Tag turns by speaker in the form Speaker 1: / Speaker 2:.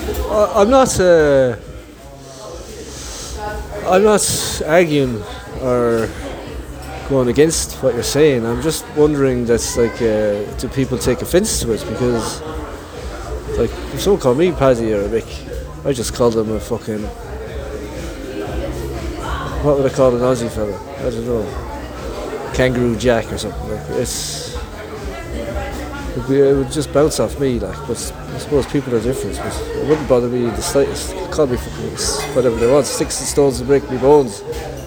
Speaker 1: I'm not. I'm not arguing or going against what you're saying. I'm just wondering that's like, do people take offence to it? Because like, if someone called me Paddy or Mick, I just call them a fucking. What would I call an Aussie fella? I don't know. Kangaroo Jack or something. Like, it would just bounce off me, like. But I suppose people are different. But it wouldn't bother me the slightest. Call me fucking whatever they want. Sticks and stones to break me bones.